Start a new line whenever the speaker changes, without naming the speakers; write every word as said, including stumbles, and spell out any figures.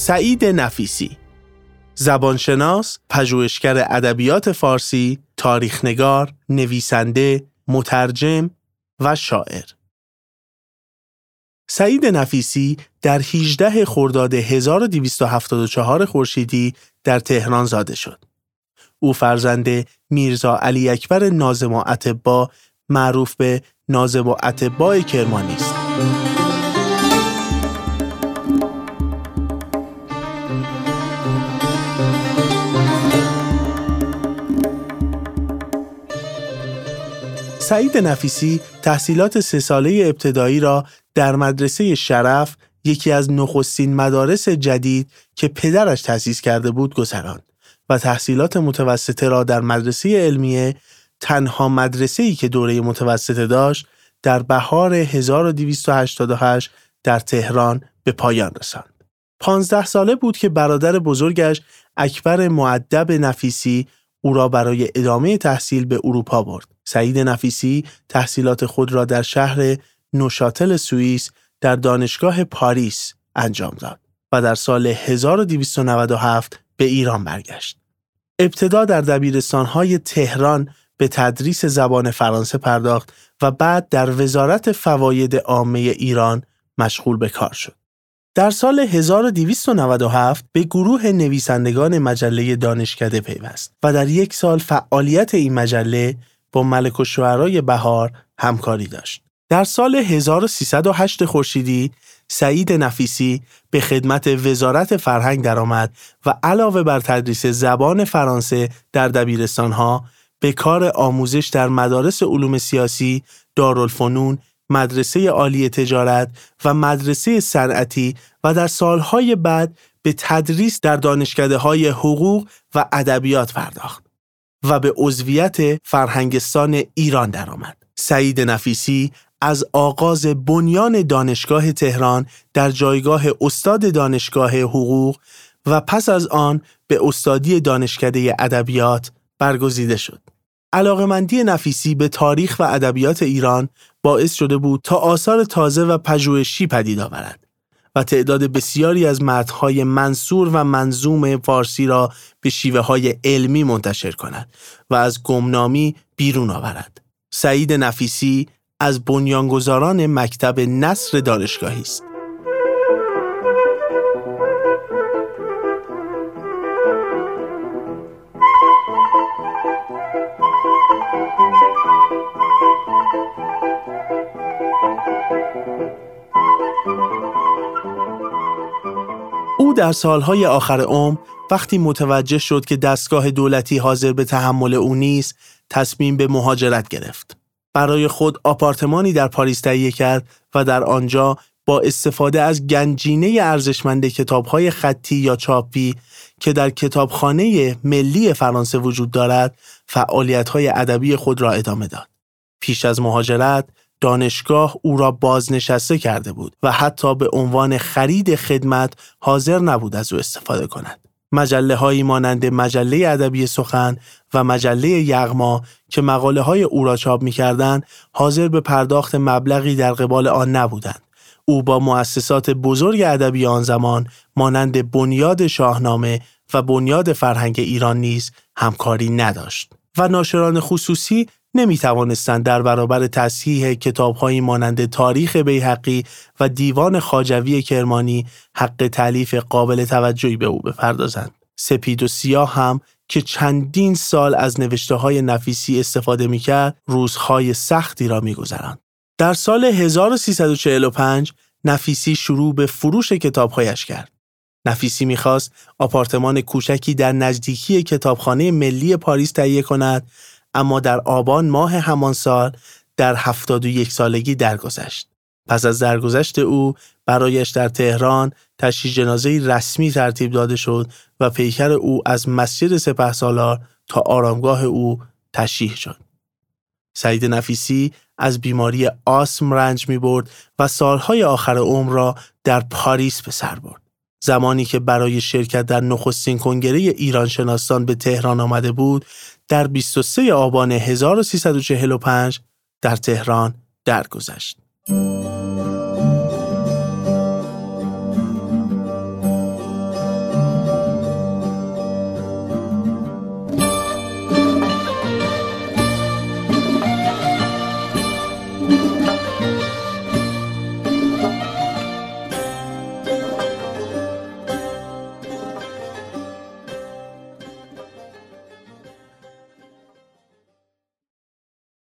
سعید نفیسی، زبانشناس، پژوهشگر ادبیات فارسی، تاریخ‌نگار، نویسنده، مترجم و شاعر. سعید نفیسی در هجدهم خرداد هزار و دویست و هفتاد و چهار خورشیدی در تهران زاده شد. او فرزند میرزا علی اکبر ناظم اطباء معروف به ناظم اطباء کرمانی است. سعید نفیسی تحصیلات سه ساله ابتدایی را در مدرسه شرف، یکی از نخستین مدارس جدید که پدرش تأسیس کرده بود، گذراند و تحصیلات متوسطه را در مدرسه علمیه، تنها مدرسه‌ای که دوره متوسطه داشت، در بهار هزار و دویست و هشتاد و هشت در تهران به پایان رساند. پانزده ساله بود که برادر بزرگش اکبر مؤدب نفیسی او را برای ادامه تحصیل به اروپا برد. سعید نفیسی تحصیلات خود را در شهر نوشاتل سوئیس در دانشگاه پاریس انجام داد و در سال هزار و دویست و نود و هفت به ایران برگشت. ابتدا در دبیرستان‌های تهران به تدریس زبان فرانسه پرداخت و بعد در وزارت فواید عامه ایران مشغول به کار شد. در سال هزار و دویست و نود و هفت به گروه نویسندگان مجله دانشکده پیوست و در یک سال فعالیت این مجله با ملک الشعرای بهار همکاری داشت. در سال هزار و سیصد و هشت خورشیدی سعید نفیسی به خدمت وزارت فرهنگ درآمد و علاوه بر تدریس زبان فرانسه در دبیرستان‌ها، به کار آموزش در مدارس علوم سیاسی، دارالفنون، مدرسه عالی تجارت و مدرسه صنعتی و در سالهای بعد به تدریس در دانشکده‌های حقوق و ادبیات پرداخت و به عضویت فرهنگستان ایران درآمد. سعید نفیسی از آغاز بنیان دانشگاه تهران در جایگاه استاد دانشگاه حقوق و پس از آن به استادی دانشکده ادبیات برگزیده شد. علاقه‌مندی نفیسی به تاریخ و ادبیات ایران باعث شده بود تا آثار تازه و پژوهشی پدید آورد و تعداد بسیاری از متن‌های منثور و منظوم فارسی را به شیوه‌های علمی منتشر کند و از گمنامی بیرون آورد. سعید نفیسی از بنیانگذاران مکتب نثر دانشگاهی است. او در سالهای آخر عمر وقتی متوجه شد که دستگاه دولتی حاضر به تحمل او نیست، تصمیم به مهاجرت گرفت. برای خود آپارتمانی در پاریس تهیه کرد و در آنجا با استفاده از گنجینه ارزشمند کتاب‌های خطی یا چاپی که در کتابخانه ملی فرانسه وجود دارد، فعالیت‌های ادبی خود را ادامه داد. پیش از مهاجرت، دانشگاه او را بازنشسته کرده بود و حتی به عنوان خرید خدمت حاضر نبود از او استفاده کند. مجله‌هایی مانند مجله ادبی سخن و مجله یغما که مقاله‌های او را چاپ می‌کردند، حاضر به پرداخت مبلغی در قبال آن نبودند. او با مؤسسات بزرگ ادبی آن زمان مانند بنیاد شاهنامه و بنیاد فرهنگ ایران نیز همکاری نداشت و ناشران خصوصی نمی توانستند در برابر تصحیح کتاب‌هایی مانند تاریخ بیهقی و دیوان خواجوی کرمانی حق تألیف قابل توجهی به او بپردازند. سپید و سیاه هم که چندین سال از نوشته‌های نفیسی استفاده می‌کرد، روزهای سختی را می‌گذراند. در سال هزار و سیصد و چهل و پنج نفیسی شروع به فروش کتاب‌هایش کرد. نفیسی می‌خواست آپارتمان کوچکی در نزدیکی کتابخانه ملی پاریس تهیه کند، اما در آبان ماه همان سال در هفتاد و یک سالگی درگذشت. پس از درگذشت او برایش در تهران تشییع جنازه‌ای رسمی ترتیب داده شد و پیکر او از مسجد سپهسالار تا آرامگاه او تشییع شد. سعید نفیسی از بیماری آسم رنج می برد و سالهای آخر عمر را در پاریس به سر برد. زمانی که برای شرکت در نخستین کنگره ایران شناسان به تهران آمده بود، در بیست و سوم آبان هزار و سیصد و چهل و پنج در تهران درگذشت.